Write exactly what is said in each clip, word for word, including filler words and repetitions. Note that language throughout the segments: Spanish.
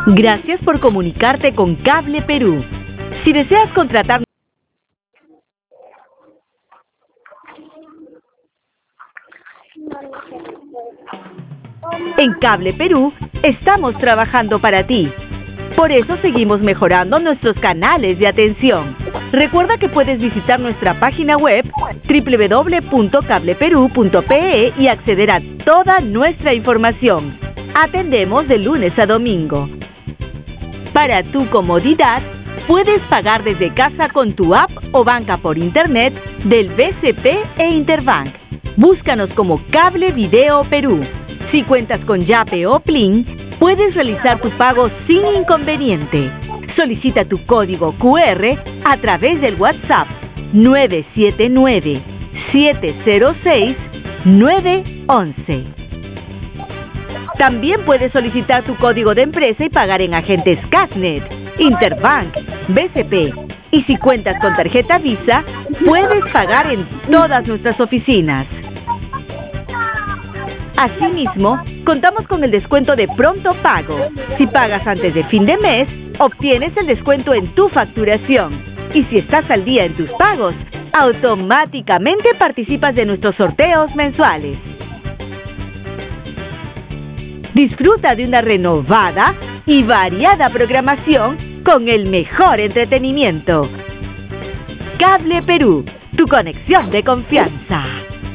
Gracias por comunicarte con Cable Perú. Si deseas contratar... En Cable Perú estamos trabajando para ti. Por eso seguimos mejorando nuestros canales de atención. Recuerda que puedes visitar nuestra página web doble u doble u doble u punto cable perú punto pe e y acceder a toda nuestra información. Atendemos de lunes a domingo. Para tu comodidad, puedes pagar desde casa con tu app o banca por internet del B C P e Interbank. Búscanos como Cable Video Perú. Si cuentas con Yape o Plin, puedes realizar tu pago sin inconveniente. Solicita tu código cu erre a través del WhatsApp nueve siete nueve, siete cero seis, nueve once. También puedes solicitar tu código de empresa y pagar en agentes Casnet, Interbank, B C P. Y si cuentas con tarjeta Visa, puedes pagar en todas nuestras oficinas. Asimismo, contamos con el descuento de pronto pago. Si pagas antes de fin de mes, obtienes el descuento en tu facturación. Y si estás al día en tus pagos, automáticamente participas de nuestros sorteos mensuales. Disfruta de una renovada y variada programación con el mejor entretenimiento. Cable Perú, tu conexión de confianza.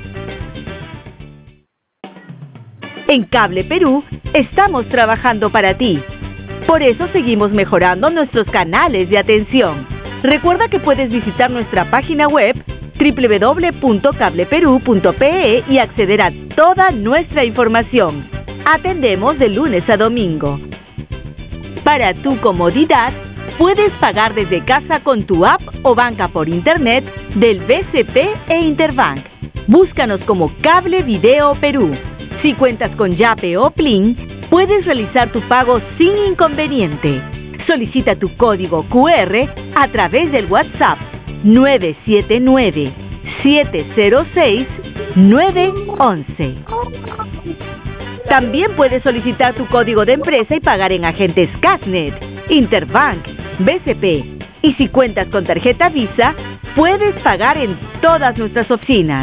En Cable Perú estamos trabajando para ti. Por eso seguimos mejorando nuestros canales de atención. Recuerda que puedes visitar nuestra página web doble u doble u doble u punto cable perú punto pe e y acceder a toda nuestra información. Atendemos de lunes a domingo. Para tu comodidad, puedes pagar desde casa con tu app o banca por internet del B C P e Interbank. Búscanos como Cable Video Perú. Si cuentas con Yape o Plin, puedes realizar tu pago sin inconveniente. Solicita tu código cu erre a través del WhatsApp nueve siete nueve, siete cero seis, nueve once. También puedes solicitar tu código de empresa y pagar en agentes Casnet, Interbank, B C P. Y si cuentas con tarjeta Visa, puedes pagar en todas nuestras oficinas.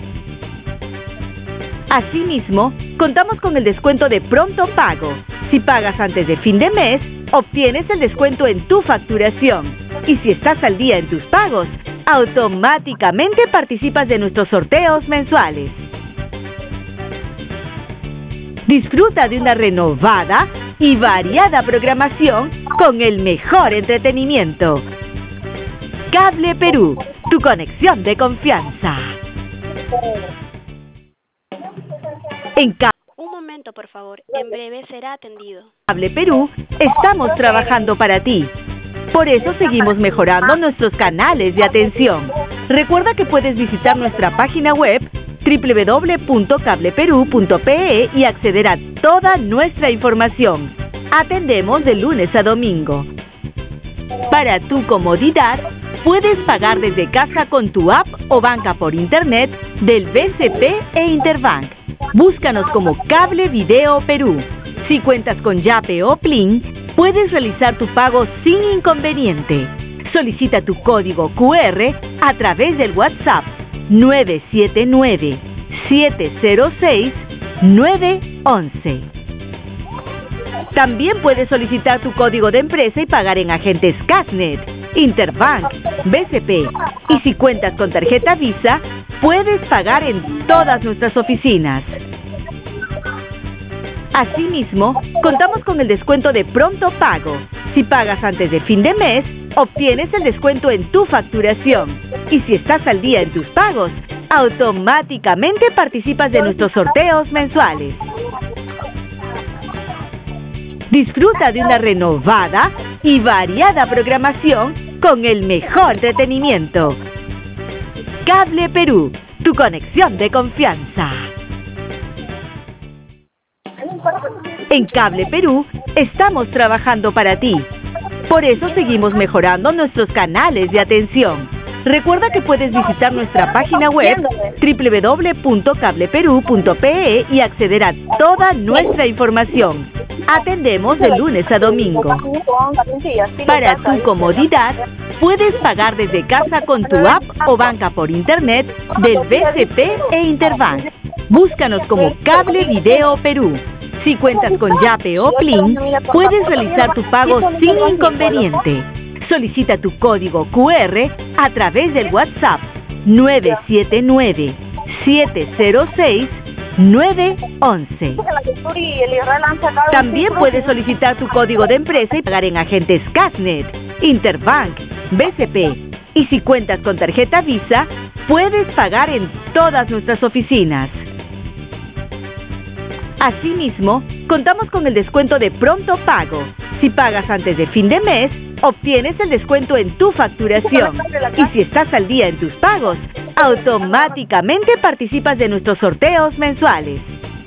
Asimismo, contamos con el descuento de pronto pago. Si pagas antes de fin de mes, obtienes el descuento en tu facturación. Y si estás al día en tus pagos, automáticamente participas de nuestros sorteos mensuales. Disfruta de una renovada y variada programación con el mejor entretenimiento. Cable Perú, tu conexión de confianza. En Cable Un momento, por favor. En breve será atendido. Cable Perú estamos trabajando para ti. Por eso seguimos mejorando nuestros canales de atención. Recuerda que puedes visitar nuestra página web doble u doble u doble u punto cable perú punto pe e y acceder a toda nuestra información. Atendemos de lunes a domingo. Para tu comodidad, puedes pagar desde casa con tu app o banca por internet del B C P e Interbank. Búscanos como Cable Video Perú. Si cuentas con Yape o Plin, puedes realizar tu pago sin inconveniente. Solicita tu código cu erre a través del WhatsApp nueve siete nueve, siete cero seis, nueve once. También puedes solicitar tu código de empresa y pagar en agentes Casnet, Interbank, B C P. Y si cuentas con tarjeta Visa, puedes pagar en todas nuestras oficinas. Asimismo, contamos con el descuento de pronto pago. Si pagas antes de fin de mes, obtienes el descuento en tu facturación. Y si estás al día en tus pagos, automáticamente participas de nuestros sorteos mensuales. Disfruta de una renovada y variada programación con el mejor entretenimiento. Cable Perú, tu conexión de confianza. En Cable Perú estamos trabajando para ti. Por eso seguimos mejorando nuestros canales de atención. Recuerda que puedes visitar nuestra página web doble u doble u doble u punto cable perú punto pe e y acceder a toda nuestra información. Atendemos de lunes a domingo. Para tu comodidad, puedes pagar desde casa con tu app o banca por internet del B C P e Interbank. Búscanos como Cable Video Perú. Si cuentas con Yape o Plin, puedes realizar tu pago sin inconveniente. Solicita tu código Q R a través del WhatsApp nueve siete nueve, siete cero seis, nueve once. También puedes solicitar tu código de empresa y pagar en agentes Casnet, Interbank, B C P. Y si cuentas con tarjeta Visa, puedes pagar en todas nuestras oficinas. Asimismo, contamos con el descuento de pronto pago. Si pagas antes de fin de mes, obtienes el descuento en tu facturación. Y si estás al día en tus pagos, automáticamente participas de nuestros sorteos mensuales.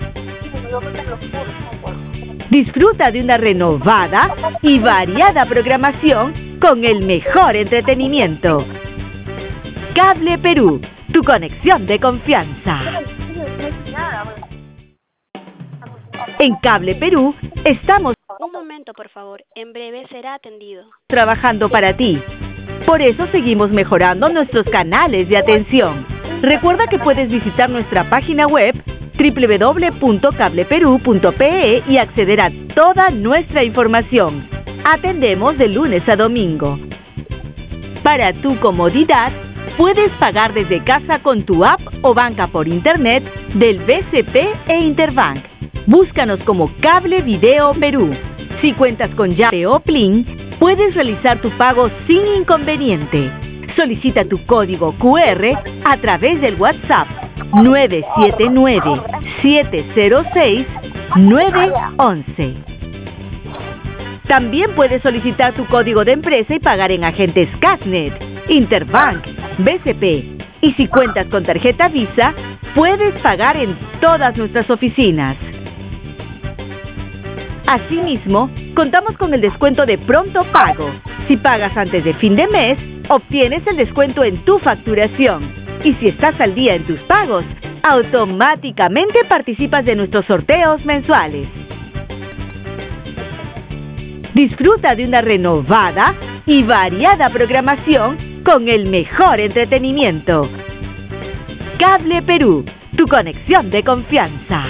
Disfruta de una renovada y variada programación con el mejor entretenimiento. Cable Perú, tu conexión de confianza. En Cable Perú estamos Un momento, por favor. En breve será atendido. trabajando para ti. Por eso seguimos mejorando nuestros canales de atención. Recuerda que puedes visitar nuestra página web doble u doble u doble u punto cable perú punto pe e y acceder a toda nuestra información. Atendemos de lunes a domingo. Para tu comodidad, puedes pagar desde casa con tu app o banca por internet del B C P e Interbank. Búscanos como Cable Video Perú. Si cuentas con Yape o Plin, puedes realizar tu pago sin inconveniente. Solicita tu código Q R a través del WhatsApp nueve siete nueve, siete cero seis, nueve once. También puedes solicitar tu código de empresa y pagar en agentes Casnet, Interbank, B C P. Y si cuentas con tarjeta Visa, puedes pagar en todas nuestras oficinas. Asimismo, contamos con el descuento de pronto pago. Si pagas antes de fin de mes, obtienes el descuento en tu facturación. Y si estás al día en tus pagos, automáticamente participas de nuestros sorteos mensuales. Disfruta de una renovada y variada programación con el mejor entretenimiento. Cable Perú, tu conexión de confianza.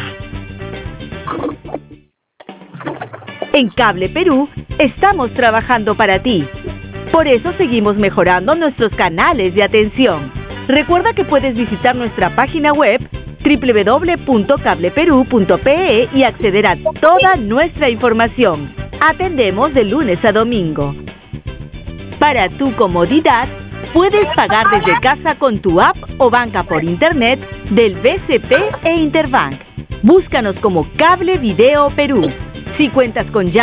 En Cable Perú estamos trabajando para ti. Por eso seguimos mejorando nuestros canales de atención. Recuerda que puedes visitar nuestra página web doble u doble u doble u punto cable perú punto pe e y acceder a toda nuestra información. Atendemos de lunes a domingo. Para tu comodidad, puedes pagar desde casa con tu app o banca por internet del B C P e Interbank. Búscanos como Cable Video Perú. Si cuentas con ya